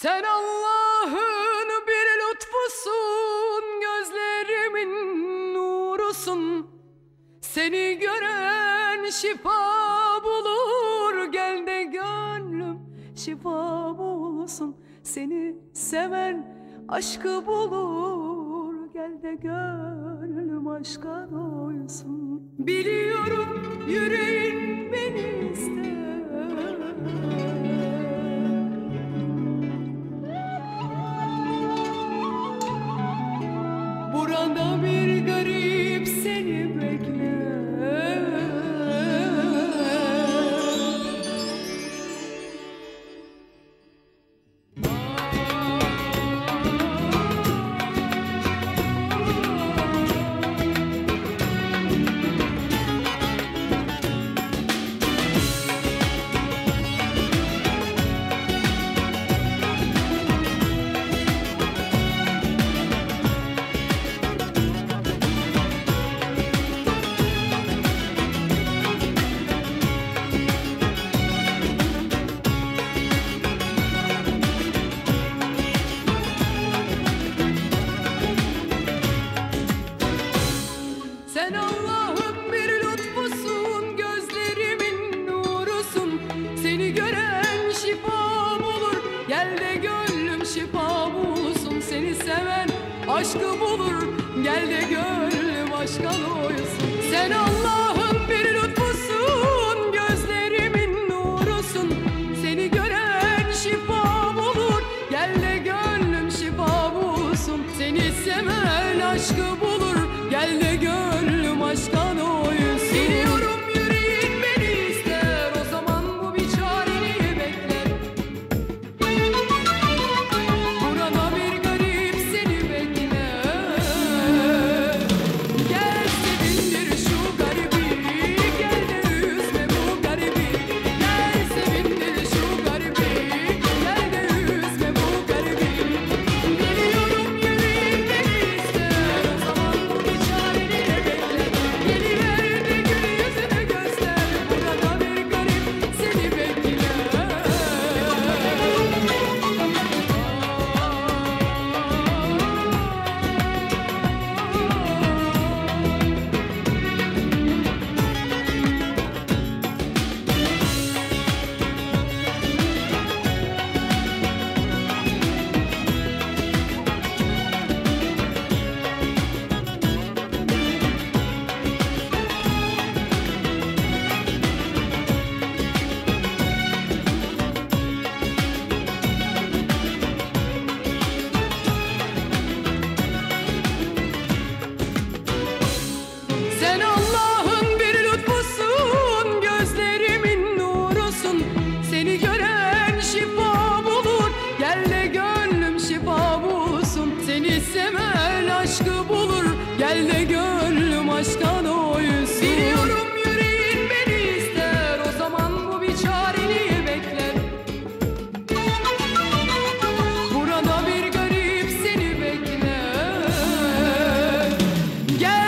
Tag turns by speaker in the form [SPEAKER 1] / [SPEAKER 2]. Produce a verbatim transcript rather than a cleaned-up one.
[SPEAKER 1] Sen Allah'ın bir lütfusun, gözlerimin nurusun. Seni gören şifa bulur, gel de gönlüm şifa bulsun. Seni seven aşkı bulur, gel de gönlüm aşka doysun. Biliyorum yüreğin beni ister, burada bir garip seni bekler. Sen Allah'ın bir lütfusun, gözlerimin nurusun. Seni gören şifa bulur, gel de gönlüm şifa bulsun. Seni seven aşkı bulur, gel de gönlüm aşka doysun. Sen Allah'ın bir lütfusun, gözlerimin nurusun. Seni gören şifa bulur, gel de gönlüm şifa bulsun. Seni seven aşkı bulur, gel de gönlüm aşka doysun. Biliyorum yüreğin beni ister, o zaman bu bir çareni bekler. Burada bir garip seni bekler. Gel sevindir şu garibi, gel de üzme bu garibi. Gel sevindir şu garibi, gel de üzme bu garibi. Biliyorum yüreğin beni ister, o zaman bu bir çareni bekler. Geliver de gül yüzünü göster, burada bir garip seni bekler. Sen Allah'ın bir lütfusun, gözlerimin nurusun. Seni gören şifa bulur, gel de gönlüm şifa bulsun. Seni seven aşkı bulur, gel de gönlüm aşka doysun. Biliyorum yüreğin beni ister, o zaman bu bir çareni bekler. Burada bir garip seni bekler. Gel